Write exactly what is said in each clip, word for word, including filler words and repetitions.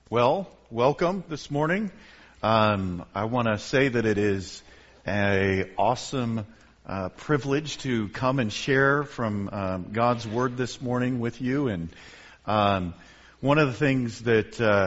Well, welcome this morning. Um, I want to say that it is an awesome uh, privilege to come and share from um, God's Word this morning with you. And um, one of the things that, uh,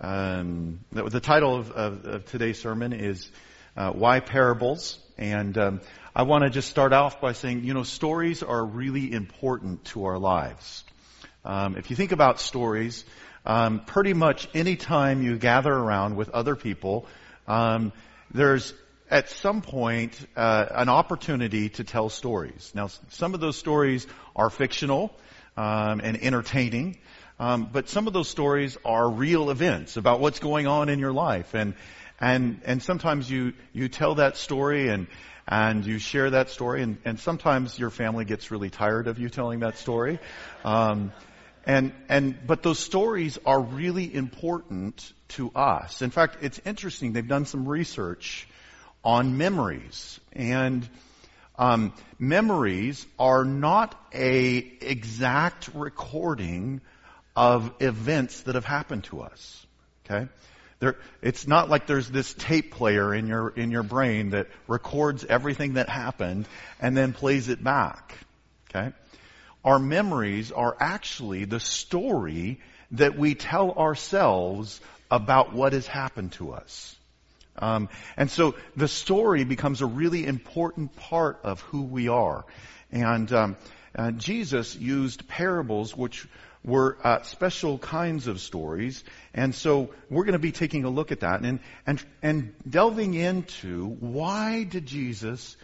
um, that the title of, of, of today's sermon is uh, Why Parables? And um, I want to just start off by saying, you know, stories are really important to our lives. Um, if you think about stories, Um, pretty much any time you gather around with other people, um, there's at some point uh, an opportunity to tell stories. Now, some of those stories are fictional um, and entertaining, um, but some of those stories are real events about what's going on in your life, and and and sometimes you you tell that story and and you share that story, and, and sometimes your family gets really tired of you telling that story. Um, And, and, but those stories are really important to us. In fact, it's interesting. They've done some research on memories. And, um, memories are not a exact recording of events that have happened to us. Okay? There, it's not like there's this tape player in your, in your brain that records everything that happened and then plays it back. Okay? Our memories are actually the story that we tell ourselves about what has happened to us. Um, and so the story becomes a really important part of who we are. And um, uh, Jesus used parables, which were uh, special kinds of stories. And so we're going to be taking a look at that and, and, and delving into why did Jesus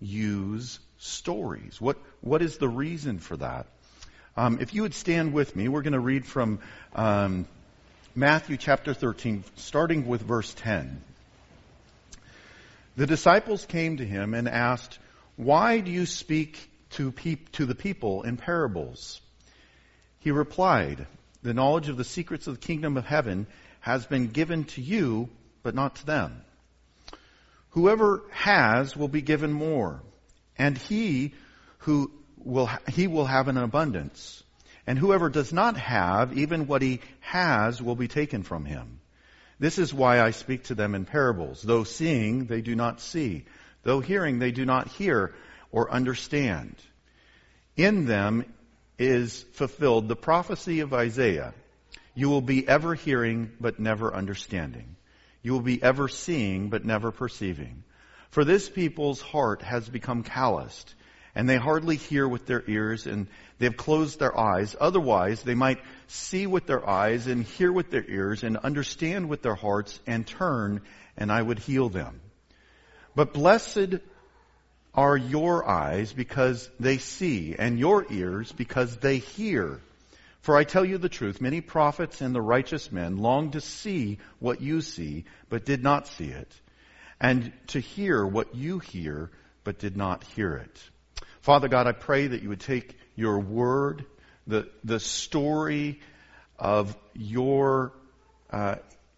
use stories? What what is the reason for that? Um, if you would stand with me, we're going to read from um, Matthew chapter thirteen, starting with verse ten. The disciples came to him and asked, "Why do you speak to peop- to the people in parables?" He replied, "The knowledge of the secrets of the kingdom of heaven has been given to you, but not to them. Whoever has will be given more, and he who will he will have an abundance. And whoever does not have, even what he has will be taken from him. This is why I speak to them in parables. Though seeing, they do not see. Though hearing, they do not hear or understand. In them is fulfilled the prophecy of Isaiah. You will be ever hearing, but never understanding. You will be ever seeing, but never perceiving. For this people's heart has become calloused, and they hardly hear with their ears, and they have closed their eyes. Otherwise, they might see with their eyes, and hear with their ears, and understand with their hearts, and turn, and I would heal them. But blessed are your eyes, because they see, and your ears, because they hear. For I tell you the truth, many prophets and the righteous men longed to see what you see, but did not see it, and to hear what you hear, but did not hear it." Father God, I pray that you would take your word, the the story of your uh,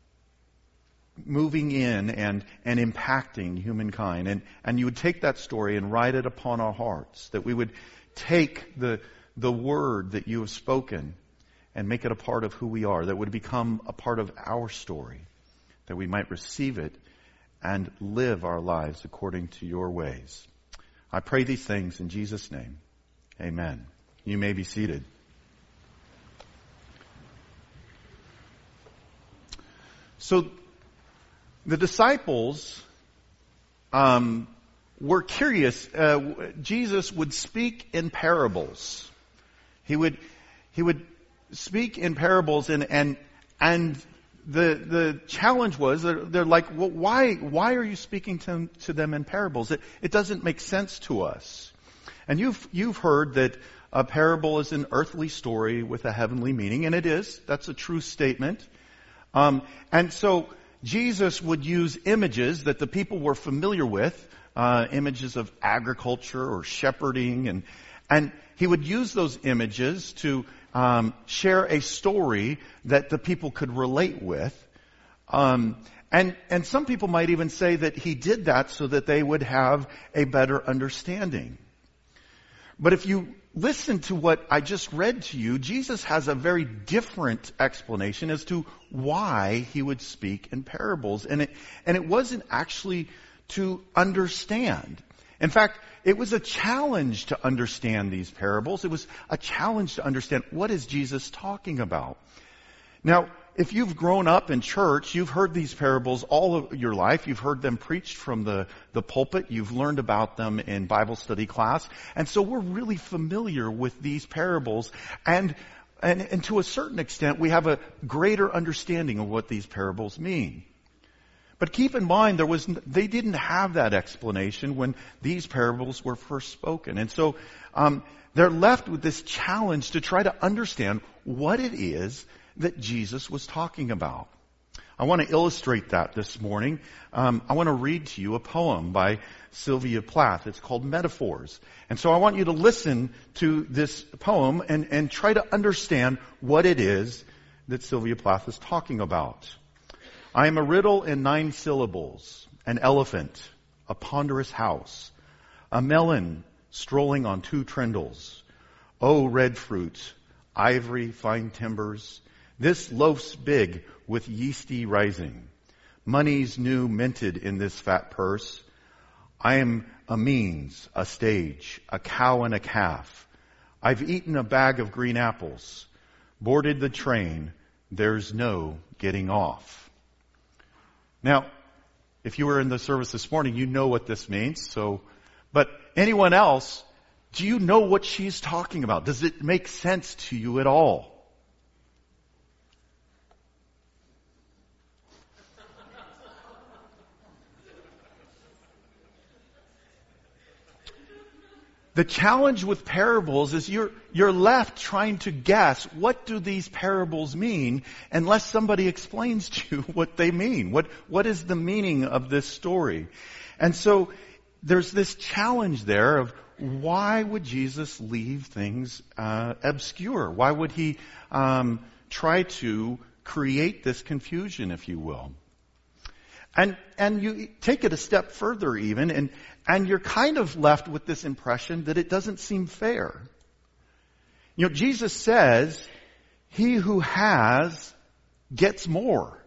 moving in and, and impacting humankind, and, and you would take that story and write it upon our hearts, that we would take the the word that you have spoken and make it a part of who we are, that would become a part of our story, that we might receive it and live our lives according to your ways. I pray these things in Jesus' name. Amen. You may be seated. So the disciples um, were curious. Uh, Jesus would speak in parables. He would he would speak in parables, and and and the the challenge was they're, they're like, well, why why are you speaking to to them in parables? It it doesn't make sense to us. And you've you've heard that a parable is an earthly story with a heavenly meaning, and it is. That's a true statement. Um, and so Jesus would use images that the people were familiar with, uh, images of agriculture or shepherding, and and he would use those images to um, share a story that the people could relate with. Um, and and some people might even say that he did that so that they would have a better understanding. But if you listen to what I just read to you, Jesus has a very different explanation as to why he would speak in parables. And it, and it wasn't actually to understand. In fact, it was a challenge to understand these parables. It was a challenge to understand, what is Jesus talking about? Now, if you've grown up in church, you've heard these parables all of your life. You've heard them preached from the, the pulpit. You've learned about them in Bible study class. And so we're really familiar with these parables. And, and, and to a certain extent, we have a greater understanding of what these parables mean. But keep in mind, there was, they didn't have that explanation when these parables were first spoken. And so um, they're left with this challenge to try to understand what it is that Jesus was talking about. I want to illustrate that this morning. Um, I want to read to you a poem by Sylvia Plath. It's called Metaphors. And so I want you to listen to this poem and, and try to understand what it is that Sylvia Plath is talking about. I am a riddle in nine syllables, an elephant, a ponderous house, a melon strolling on two trindles. Oh, red fruit, ivory, fine timbers, this loaf's big with yeasty rising. Money's new minted in this fat purse. I am a means, a stage, a cow and a calf. I've eaten a bag of green apples, boarded the train, there's no getting off. Now, if you were in the service this morning, you know what this means. So, but anyone else, do you know what she's talking about? Does it make sense to you at all? The challenge with parables is you're, you're left trying to guess, what do these parables mean, unless somebody explains to you what they mean. What, what is the meaning of this story? And so there's this challenge there of, why would Jesus leave things uh, obscure? Why would he um, try to create this confusion, if you will? And and you take it a step further even, and, and you're kind of left with this impression that it doesn't seem fair. You know, Jesus says, he who has gets more.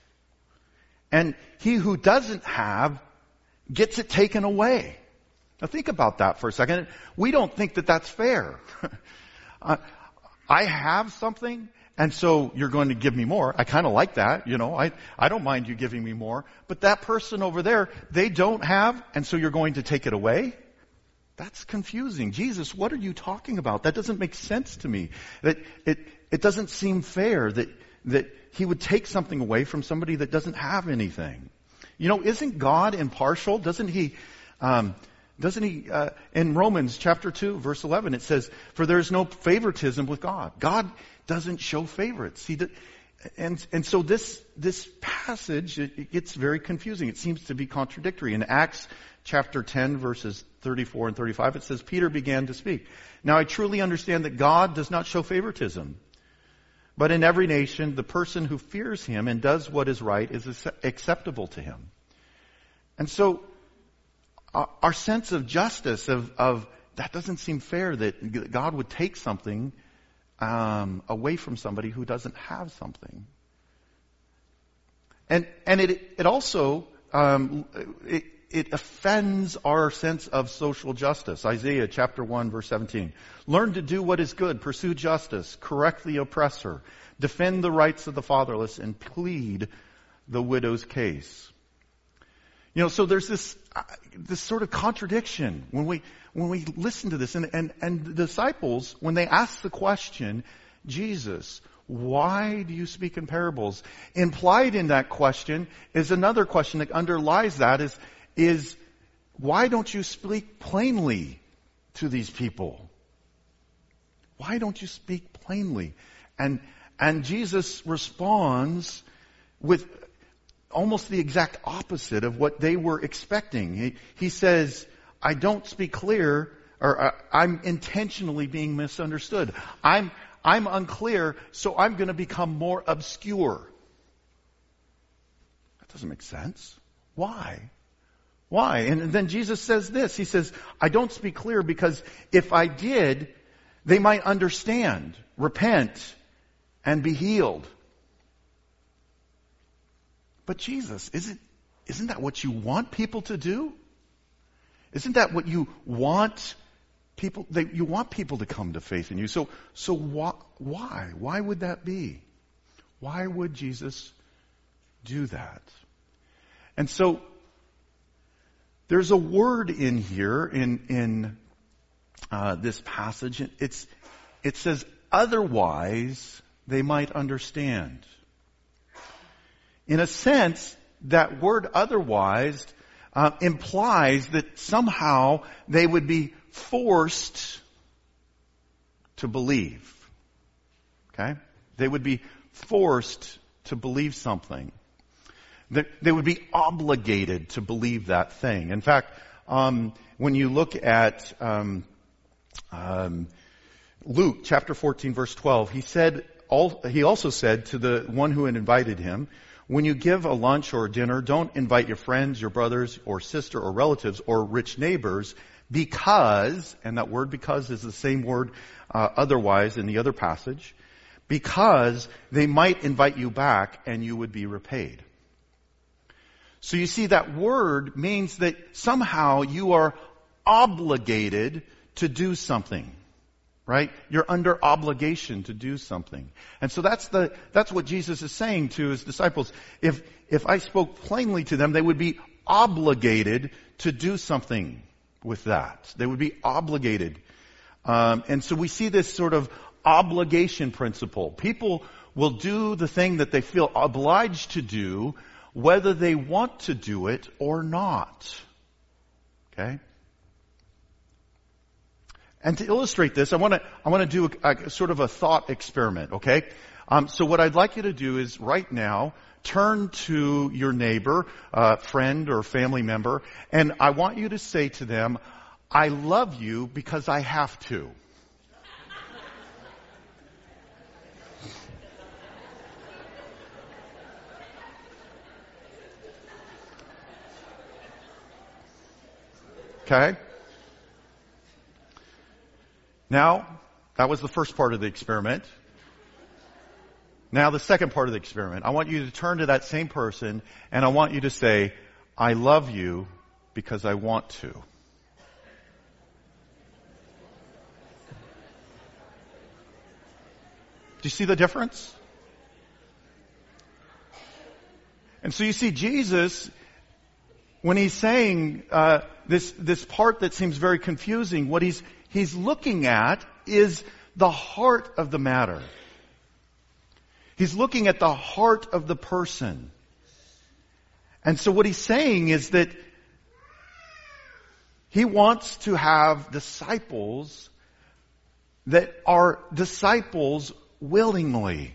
And he who doesn't have gets it taken away. Now think about that for a second. We don't think that that's fair. uh, I have something, and so you're going to give me more. I kind of like that, you know. I, I don't mind you giving me more. But that person over there, they don't have, and so you're going to take it away? That's confusing. Jesus, what are you talking about? That doesn't make sense to me. That it it doesn't seem fair that that he would take something away from somebody that doesn't have anything. You know, isn't God impartial? Doesn't he um Doesn't he, uh, in Romans chapter two, verse eleven, it says, for there is no favoritism with God. God doesn't show favorites. He did, and, and so this, this passage, it, it gets very confusing. It seems to be contradictory. In Acts chapter ten, verses thirty-four and thirty-five, it says, Peter began to speak. Now I truly understand that God does not show favoritism. But in every nation, the person who fears him and does what is right is acceptable to him. And so, our sense of justice, of, of that doesn't seem fair, that God would take something um, away from somebody who doesn't have something. And and it it also um, it, it offends our sense of social justice. Isaiah chapter one, verse seventeen. Learn to do what is good, pursue justice, correct the oppressor, defend the rights of the fatherless, and plead the widow's case. You know, so there's this uh, this sort of contradiction when we when we listen to this, and, and and the disciples, when they ask the question, Jesus, why do you speak in parables? Implied in that question is another question that underlies that is is why don't you speak plainly to these people? Why don't you speak plainly? And and Jesus responds with almost the exact opposite of what they were expecting. He, he says, I don't speak clear, or uh, I'm intentionally being misunderstood. I'm, I'm unclear, so I'm going to become more obscure. That doesn't make sense. Why? Why? And then Jesus says this. He says, I don't speak clear because if I did, they might understand, repent, and be healed. But Jesus, isn't, isn't that what you want people to do? Isn't that what you want people, they, you want people to come to faith in you? So, so why, why? Why would that be? Why would Jesus do that? And so, there's a word in here, in, in uh, this passage. It's, it says, otherwise they might understand. In a sense, that word otherwise uh, implies that somehow they would be forced to believe. Okay? They would be forced to believe something. That they would be obligated to believe that thing. In fact, um, when you look at um, um, Luke chapter fourteen, verse twelve, he said, all, he also said to the one who had invited him, when you give a lunch or a dinner, don't invite your friends, your brothers or sister or relatives or rich neighbors, because, and that word because is the same word uh, otherwise in the other passage, because they might invite you back and you would be repaid. So you see, that word means that somehow you are obligated to do something. Right? You're under obligation to do something. And so that's the, that's what Jesus is saying to his disciples. If, if I spoke plainly to them, they would be obligated to do something with that. They would be obligated. Um, and so we see this sort of obligation principle. People will do the thing that they feel obliged to do, whether they want to do it or not. Okay? And to illustrate this, I want to I want to do a, a sort of a thought experiment, okay? Um, so what I'd like you to do is right now turn to your neighbor, uh, friend, or family member, and I want you to say to them, "I love you because I have to." Okay? Now, that was the first part of the experiment. Now the second part of the experiment. I want you to turn to that same person and I want you to say, "I love you because I want to." Do you see the difference? And so you see Jesus, when he's saying uh, this this part that seems very confusing, what he's he's looking at is the heart of the matter. He's looking at the heart of the person. And so what he's saying is that he wants to have disciples that are disciples willingly.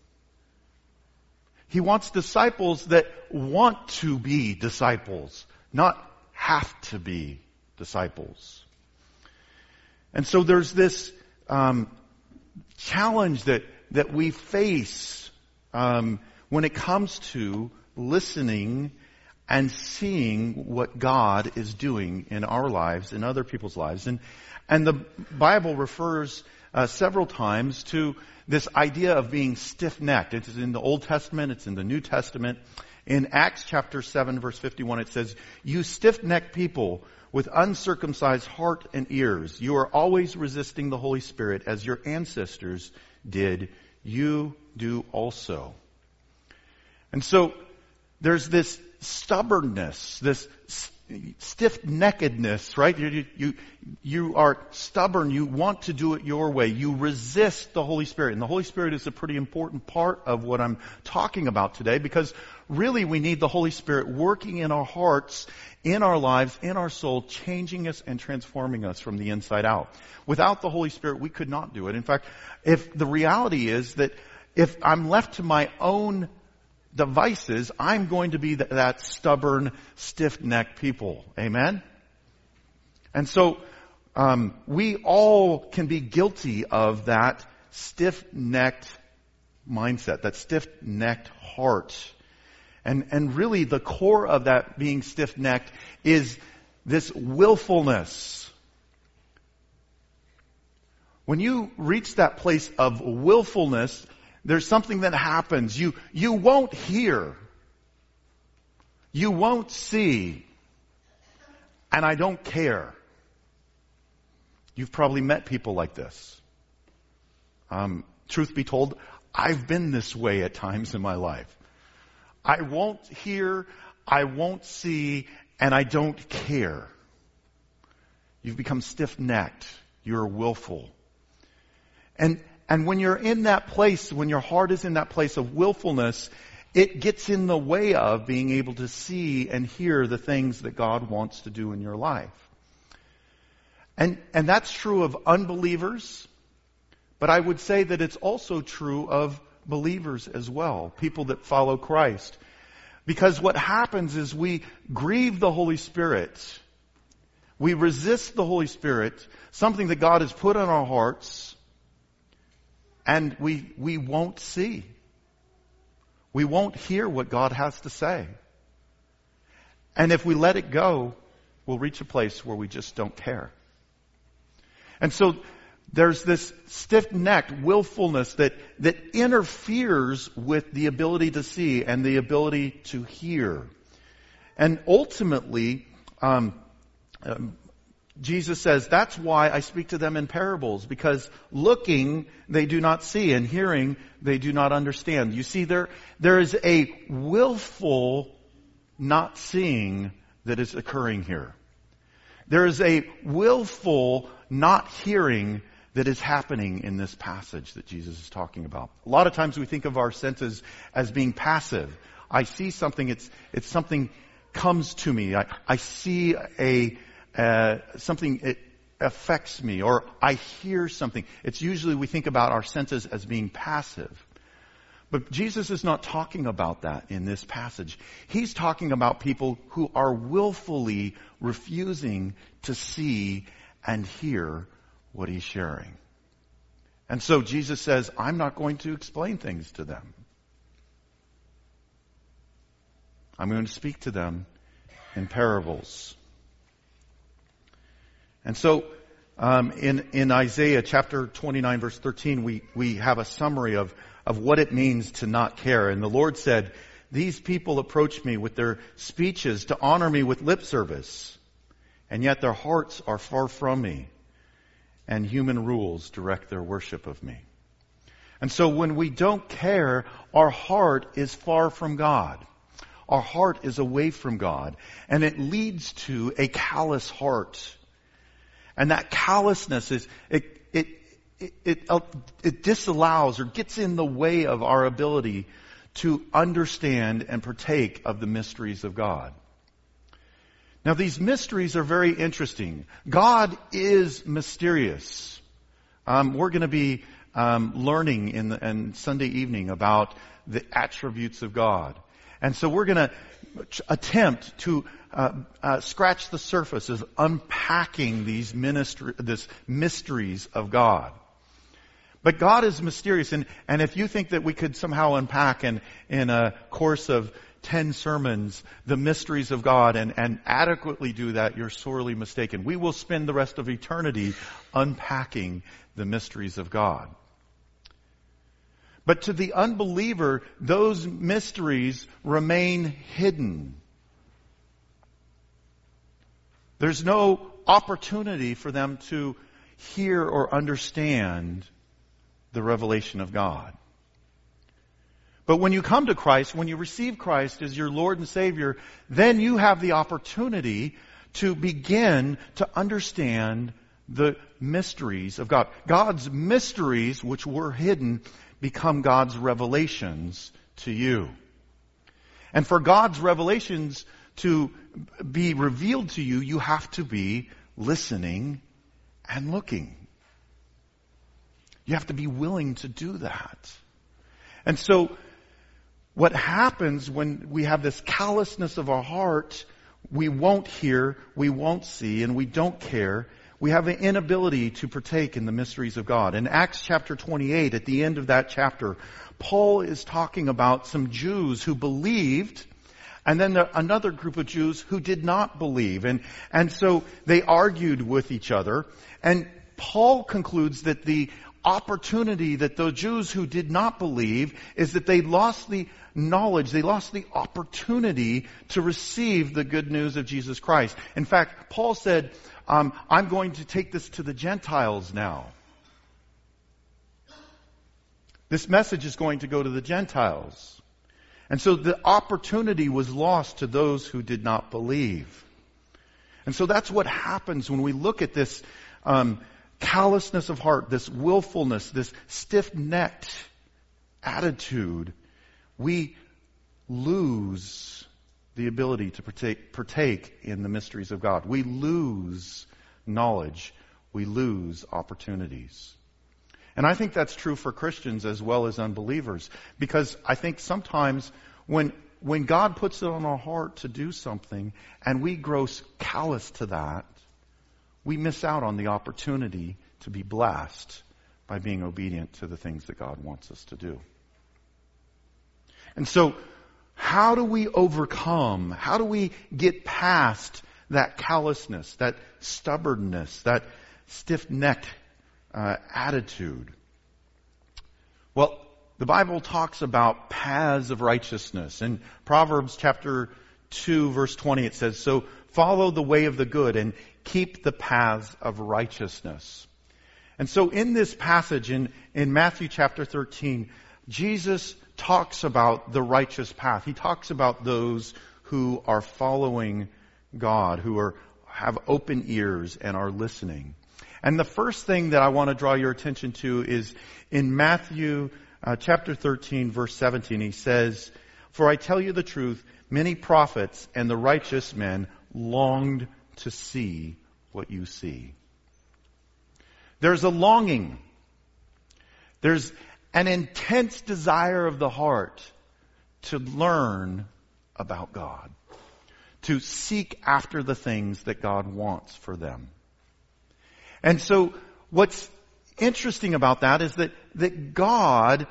He wants disciples that want to be disciples, not have to be disciples. And so there's this um, challenge that that we face um, when it comes to listening and seeing what God is doing in our lives, in other people's lives. And and the Bible refers uh, several times to this idea of being stiff-necked. It's in the Old Testament, it's in the New Testament. In Acts chapter seven, verse fifty-one, it says, "You stiff-necked people with uncircumcised heart and ears, you are always resisting the Holy Spirit as your ancestors did. You do also." And so there's this stubbornness, this stiff-neckedness, right? You, you, you are stubborn. You want to do it your way. You resist the Holy Spirit. And the Holy Spirit is a pretty important part of what I'm talking about today, because really we need the Holy Spirit working in our hearts, in our lives, in our soul, changing us and transforming us from the inside out. Without the Holy Spirit, we could not do it. In fact, if the reality is that if I'm left to my own devices, I'm going to be that, that stubborn, stiff-necked people. Amen? And so, um, we all can be guilty of that stiff-necked mindset, that stiff-necked heart. And, and really the core of that being stiff-necked is this willfulness. When you reach that place of willfulness, there's something that happens. You, you won't hear. You won't see. And I don't care. You've probably met people like this. Um, truth be told, I've been this way at times in my life. I won't hear, I won't see, and I don't care. You've become stiff-necked. You're willful. And, and when you're in that place, when your heart is in that place of willfulness, it gets in the way of being able to see and hear the things that God wants to do in your life. And, and that's true of unbelievers, but I would say that it's also true of believers as well, people that follow Christ. Because what happens is we grieve the Holy Spirit. We resist the Holy Spirit, something that God has put on our hearts, and we, we won't see. We won't hear what God has to say. And if we let it go, we'll reach a place where we just don't care. And so there's this stiff-necked willfulness that, that interferes with the ability to see and the ability to hear. And ultimately, um, um, Jesus says, that's why I speak to them in parables, because looking, they do not see, and hearing, they do not understand. You see, there, there is a willful not seeing that is occurring here. There is a willful not hearing that is happening in this passage that Jesus is talking about. A lot of times we think of our senses as being passive. I see something, it's, it's something comes to me. I, I see a, uh, something, it affects me, or I hear something. It's usually we think about our senses as being passive. But Jesus is not talking about that in this passage. He's talking about people who are willfully refusing to see and hear what he's sharing. And so Jesus says, I'm not going to explain things to them. I'm going to speak to them in parables. And so um, in, in Isaiah chapter twenty-nine, verse thirteen, we, we have a summary of, of what it means to not care. And the Lord said, these people approach me with their speeches to honor me with lip service, and yet their hearts are far from me, and human rules direct their worship of me. And so when we don't care, our heart is far from God. Our heart is away from God. And it leads to a callous heart. And that callousness is, it, it, it, it, it disallows or gets in the way of our ability to understand and partake of the mysteries of God. Now, these mysteries are very interesting. God is mysterious. Um, we're going to be um, learning in, the, in Sunday evening about the attributes of God. And so we're going to attempt to uh, uh, scratch the surface of unpacking these ministry, this mysteries of God. But God is mysterious. And, and if you think that we could somehow unpack in, in a course of ten sermons the mysteries of God and, and adequately do that, you're sorely mistaken. We will spend the rest of eternity unpacking the mysteries of God. But to the unbeliever, those mysteries remain hidden. There's no opportunity for them to hear or understand the revelation of God. But when you come to Christ, when you receive Christ as your Lord and Savior, then you have the opportunity to begin to understand the mysteries of God. God's mysteries, which were hidden, become God's revelations to you. And for God's revelations to be revealed to you, you have to be listening and looking. You have to be willing to do that. And so, what happens when we have this callousness of our heart, we won't hear, we won't see, and we don't care. We have an inability to partake in the mysteries of God. In Acts chapter twenty-eight, at the end of that chapter, Paul is talking about some Jews who believed, and then there, another group of Jews who did not believe. And, and so they argued with each other. And Paul concludes that the opportunity that the Jews who did not believe is that they lost the knowledge, they lost the opportunity to receive the good news of Jesus Christ. In fact, Paul said, um, I'm going to take this to the Gentiles now. This message is going to go to the Gentiles. And so the opportunity was lost to those who did not believe. And so that's what happens when we look at this um, callousness of heart, this willfulness, this stiff-necked attitude. We lose the ability to partake, partake in the mysteries of God. We lose knowledge. We lose opportunities. And I think that's true for Christians as well as unbelievers. Because I think sometimes when when God puts it on our heart to do something and we grow callous to that, we miss out on the opportunity to be blessed by being obedient to the things that God wants us to do. And so, how do we overcome, how do we get past that callousness, that stubbornness, that stiff-necked uh, attitude? Well, the Bible talks about paths of righteousness. In Proverbs chapter two, verse twenty, it says, so follow the way of the good and keep the paths of righteousness. And so in this passage in, in Matthew chapter thirteen, Jesus talks about the righteous path. He talks about those who are following God, who are have open ears and are listening. And the first thing that I want to draw your attention to is in Matthew uh, chapter thirteen, verse seventeen. He says, for I tell you the truth, many prophets and the righteous men longed to see what you see. There's a longing. There's an intense desire of the heart to learn about God, to seek after the things that God wants for them. And so what's interesting about that is that, that God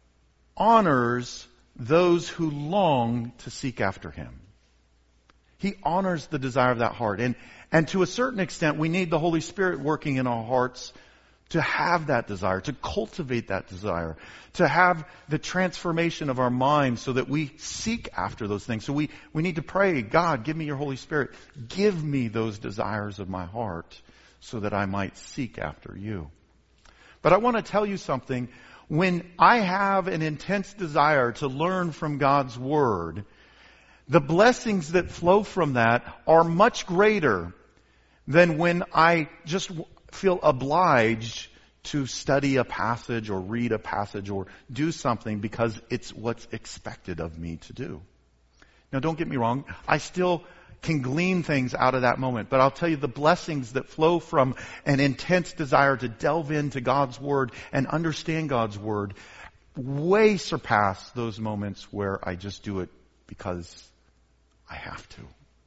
honors those who long to seek after Him. He honors the desire of that heart. And, and to a certain extent, we need the Holy Spirit working in our hearts to have that desire, to cultivate that desire, to have the transformation of our minds so that we seek after those things. So we, we need to pray, God, give me your Holy Spirit. Give me those desires of my heart so that I might seek after you. But I want to tell you something. When I have an intense desire to learn from God's Word, the blessings that flow from that are much greater than when I just feel obliged to study a passage or read a passage or do something because it's what's expected of me to do. Now, don't get me wrong. I still can glean things out of that moment. But I'll tell you, the blessings that flow from an intense desire to delve into God's Word and understand God's Word way surpass those moments where I just do it because I have to.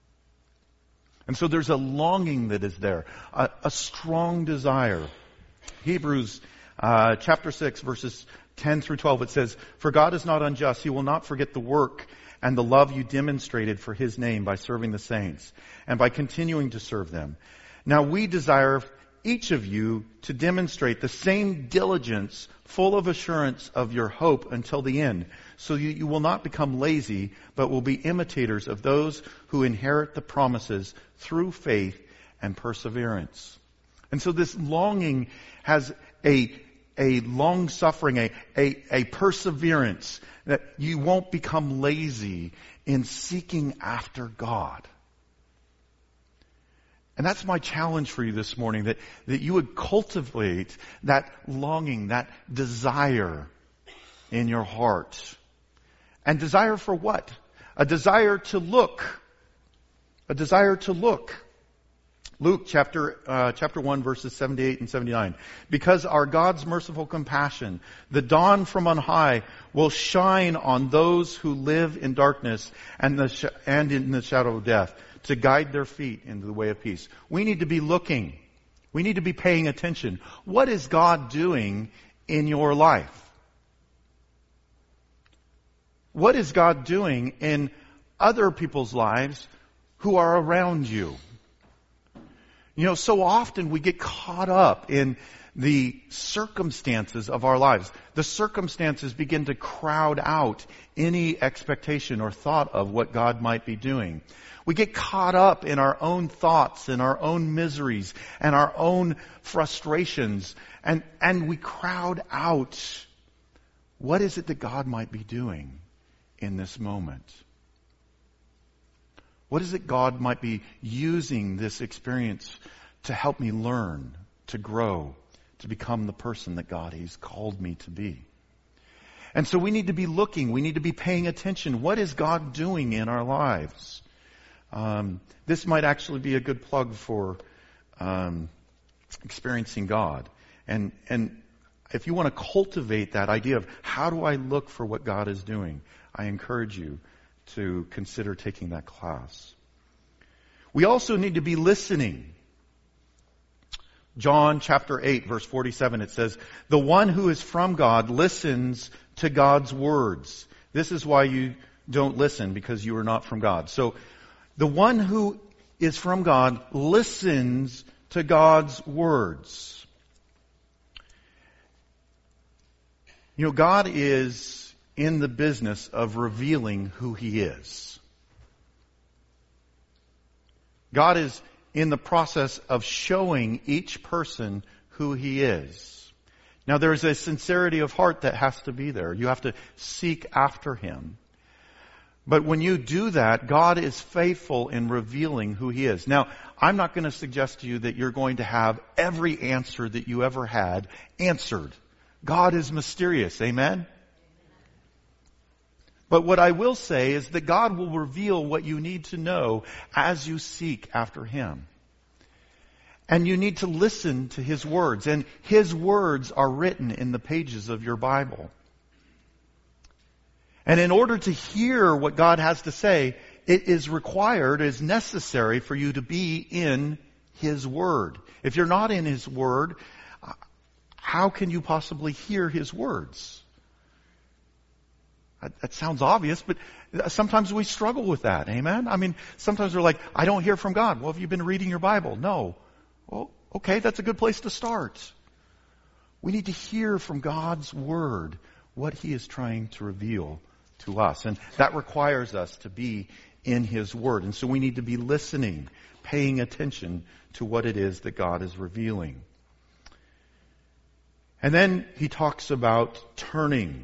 And so there's a longing that is there, a, a strong desire. Hebrews uh, chapter six, verses ten through twelve, it says, for God is not unjust. He will not forget the work and the love you demonstrated for His name by serving the saints and by continuing to serve them. Now we desire each of you to demonstrate the same diligence, full of assurance of your hope until the end, so you, you will not become lazy, but will be imitators of those who inherit the promises through faith and perseverance. And so this longing has a a long suffering, a, a, a perseverance, that you won't become lazy in seeking after God. And that's my challenge for you this morning, that, that you would cultivate that longing, that desire in your heart. And desire for what? A desire to look. A desire to look. Luke chapter uh, chapter one, verses seventy-eight and seventy-nine. Because our God's merciful compassion, the dawn from on high, will shine on those who live in darkness and the sh- and in the shadow of death, to guide their feet into the way of peace. We need to be looking. We need to be paying attention. What is God doing in your life? What is God doing in other people's lives who are around you? You know, so often we get caught up in the circumstances of our lives. The circumstances begin to crowd out any expectation or thought of what God might be doing. We get caught up in our own thoughts and our own miseries and our own frustrations, and, and we crowd out what is it that God might be doing in this moment. What is it God might be using this experience to help me learn, to grow, to become the person that God has called me to be? And so we need to be looking, we need to be paying attention. What is God doing in our lives? Um, this might actually be a good plug for um, experiencing God. And, and if you want to cultivate that idea of how do I look for what God is doing, I encourage you to consider taking that class. We also need to be listening. John chapter eight, verse forty-seven, it says, "The one who is from God listens to God's words. This is why you don't listen, because you are not from God." So, the one who is from God listens to God's words. You know, God is in the business of revealing who He is. God is in the process of showing each person who He is. Now, there's a sincerity of heart that has to be there. You have to seek after Him. But when you do that, God is faithful in revealing who He is. Now, I'm not going to suggest to you that you're going to have every answer that you ever had answered. God is mysterious. Amen? But what I will say is that God will reveal what you need to know as you seek after Him. And you need to listen to His words. And His words are written in the pages of your Bible. And in order to hear what God has to say, it is required, it is necessary for you to be in His Word. If you're not in His Word, how can you possibly hear His words? That sounds obvious, but sometimes we struggle with that. Amen? I mean, sometimes we're like, I don't hear from God. Well, have you been reading your Bible? No. Well, okay, that's a good place to start. We need to hear from God's Word what He is trying to reveal to us. And that requires us to be in His Word. And so we need to be listening, paying attention to what it is that God is revealing. And then He talks about turning.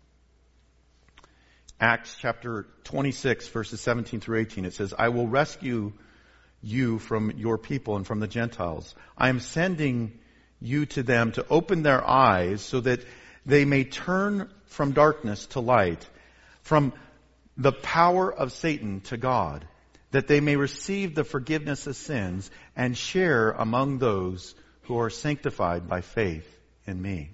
Acts chapter twenty-six, verses seventeen through eighteen, it says, "I will rescue you from your people and from the Gentiles. I am sending you to them to open their eyes so that they may turn from darkness to light, from the power of Satan to God, that they may receive the forgiveness of sins and share among those who are sanctified by faith in me."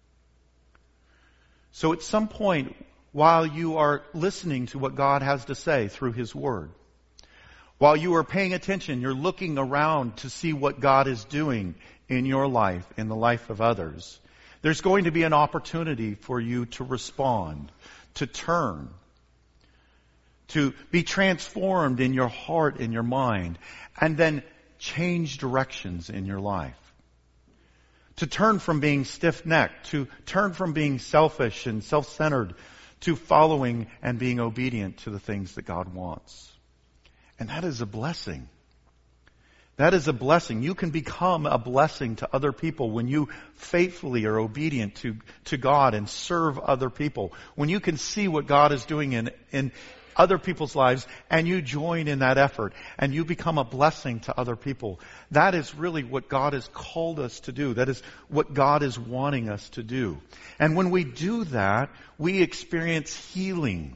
So at some point, while you are listening to what God has to say through His Word, while you are paying attention, you're looking around to see what God is doing in your life, in the life of others, there's going to be an opportunity for you to respond, to turn, to be transformed in your heart, in your mind, and then change directions in your life. To turn from being stiff-necked, to turn from being selfish and self-centered, to following and being obedient to the things that God wants. And that is a blessing. That is a blessing. You can become a blessing to other people when you faithfully are obedient to, to God and serve other people. When you can see what God is doing in, in other people's lives and you join in that effort and you become a blessing to other people. That is really what God has called us to do. That is what God is wanting us to do. And when we do that, we experience healing.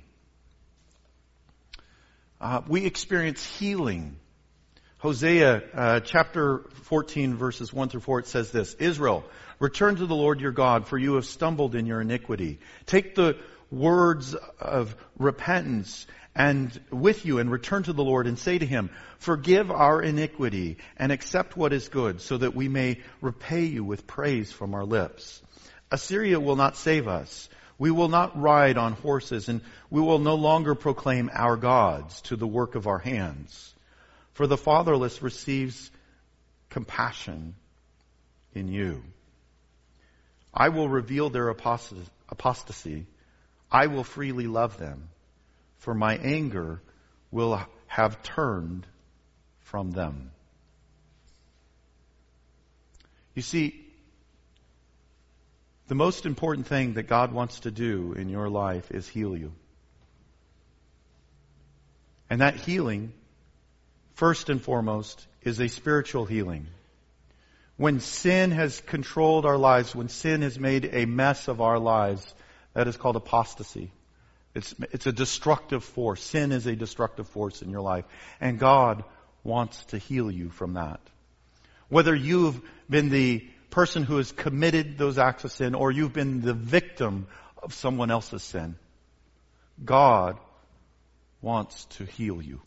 Uh, we experience healing. Hosea uh, chapter fourteen, verses one through four, it says this, "Israel, return to the Lord your God, for you have stumbled in your iniquity. Take the words of repentance and with you and return to the Lord and say to Him, forgive our iniquity and accept what is good, so that we may repay you with praise from our lips. Assyria will not save us. We will not ride on horses, and we will no longer proclaim our gods to the work of our hands. For the fatherless receives compassion in you. I will reveal their apostas- apostasy. I will freely love them, for my anger will have turned from them. You see, the most important thing that God wants to do in your life is heal you. And that healing, first and foremost, is a spiritual healing. When sin has controlled our lives, when sin has made a mess of our lives, that is called apostasy. It's, it's a destructive force. Sin is a destructive force in your life. And God wants to heal you from that. Whether you've been the person who has committed those acts of sin or you've been the victim of someone else's sin, God wants to heal you.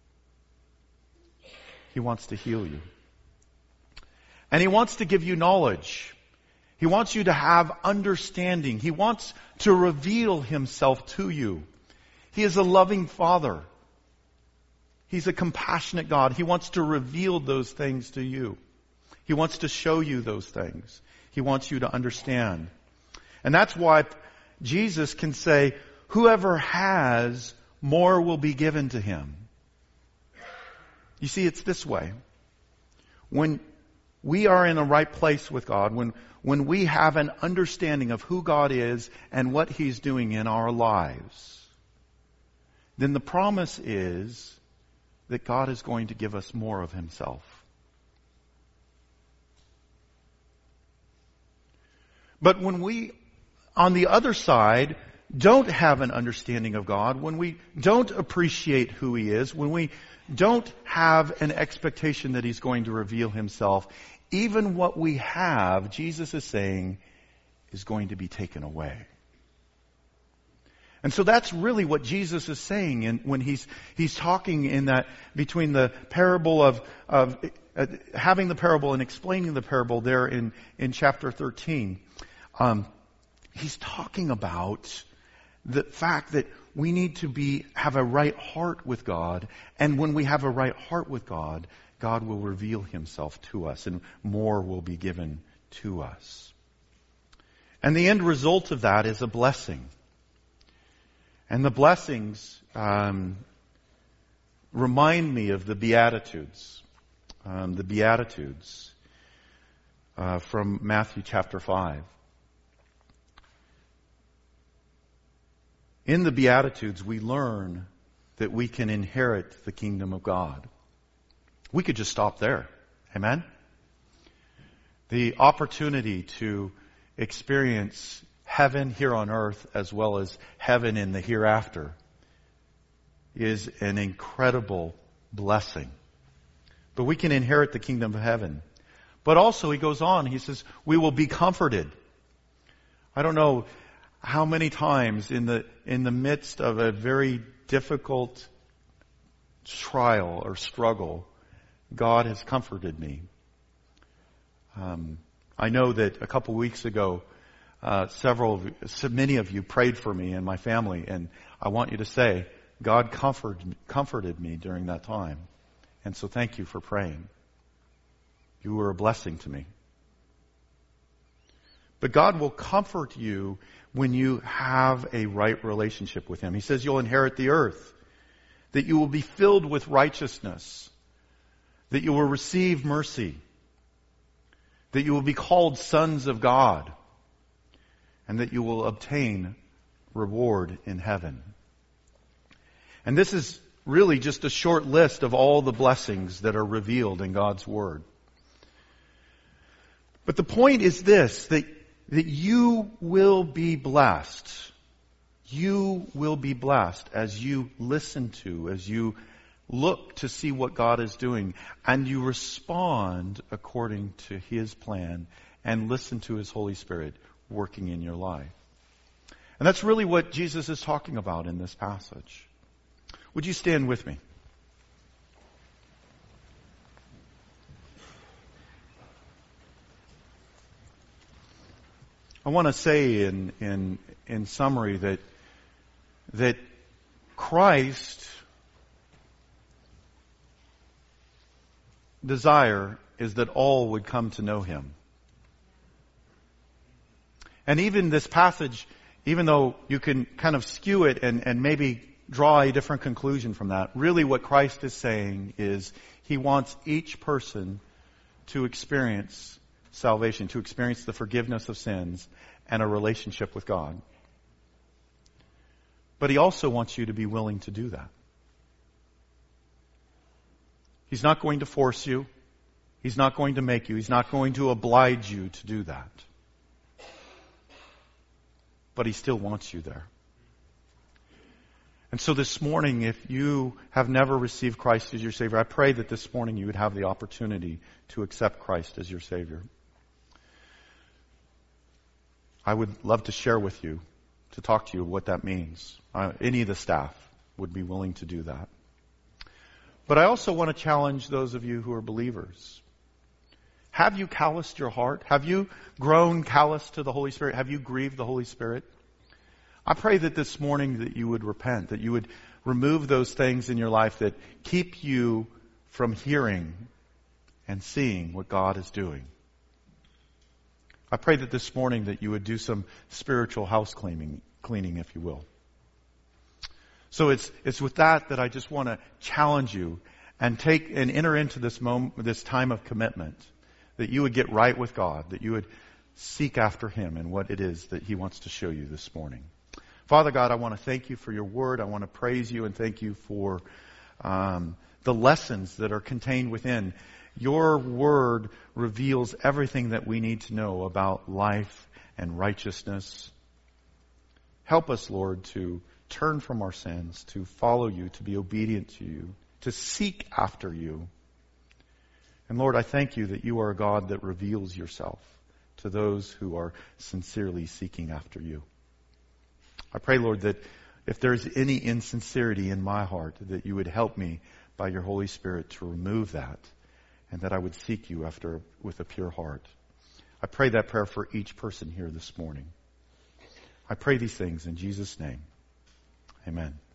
He wants to heal you. And He wants to give you knowledge. He wants you to have understanding. He wants to reveal Himself to you. He is a loving Father. He's a compassionate God. He wants to reveal those things to you. He wants to show you those things. He wants you to understand. And that's why Jesus can say, whoever has, more will be given to him. You see, it's this way. When we are in a right place with God, when, when we have an understanding of who God is and what He's doing in our lives, then the promise is that God is going to give us more of Himself. But when we, on the other side, don't have an understanding of God, when we don't appreciate who He is, when we don't have an expectation that He's going to reveal Himself, even what we have, Jesus is saying, is going to be taken away. And so that's really what Jesus is saying in, when he's he's talking in that between the parable of of uh, having the parable and explaining the parable there in in chapter thirteen. Um, he's talking about the fact that we need to be have a right heart with God, and when we have a right heart with God, God will reveal Himself to us, and more will be given to us. And the end result of that is a blessing. And the blessings um, remind me of the Beatitudes. Um, the Beatitudes uh, from Matthew chapter five. In the Beatitudes, we learn that we can inherit the kingdom of God. We could just stop there. Amen? The opportunity to experience heaven here on earth as well as heaven in the hereafter is an incredible blessing. But we can inherit the kingdom of heaven. But also, he goes on, he says, we will be comforted. I don't know how many times in the in the midst of a very difficult trial or struggle, God has comforted me. Um, I know that a couple weeks ago, uh, several, of, so many of you prayed for me and my family, and I want you to say, God comforted comforted me during that time, and so thank you for praying. You were a blessing to me. But God will comfort you when you have a right relationship with Him. He says you'll inherit the earth, that you will be filled with righteousness, that you will receive mercy, that you will be called sons of God, and that you will obtain reward in heaven. And this is really just a short list of all the blessings that are revealed in God's Word. But the point is this, that that you will be blessed. You will be blessed as you listen to, as you look to see what God is doing, and you respond according to His plan and listen to His Holy Spirit working in your life. And that's really what Jesus is talking about in this passage. Would you stand with me? I want to say in, in, in summary that, that Christ's desire is that all would come to know him. And even this passage, even though you can kind of skew it and, and maybe draw a different conclusion from that, really what Christ is saying is he wants each person to experience salvation, to experience the forgiveness of sins and a relationship with God. But he also wants you to be willing to do that. He's not going to force you. He's not going to make you. He's not going to oblige you to do that. But he still wants you there. And so this morning, if you have never received Christ as your Savior, I pray that this morning you would have the opportunity to accept Christ as your Savior. I would love to share with you, to talk to you what that means. Uh, any of the staff would be willing to do that. But I also want to challenge those of you who are believers. Have you calloused your heart? Have you grown callous to the Holy Spirit? Have you grieved the Holy Spirit? I pray that this morning that you would repent, that you would remove those things in your life that keep you from hearing and seeing what God is doing. I pray that this morning that you would do some spiritual house cleaning, cleaning, if you will. So it's it's with that that I just want to challenge you and take and enter into this moment, this time of commitment, that you would get right with God, that you would seek after Him and what it is that He wants to show you this morning. Father God, I want to thank you for your word. I want to praise you and thank you for um, the lessons that are contained within. Your word reveals everything that we need to know about life and righteousness. Help us, Lord, to turn from our sins, to follow you, to be obedient to you, to seek after you. And Lord, I thank you that you are a God that reveals yourself to those who are sincerely seeking after you. I pray, Lord, that if there's any insincerity in my heart, that you would help me by your Holy Spirit to remove that, and that I would seek you after with a pure heart. I pray that prayer for each person here this morning. I pray these things in Jesus' name. Amen.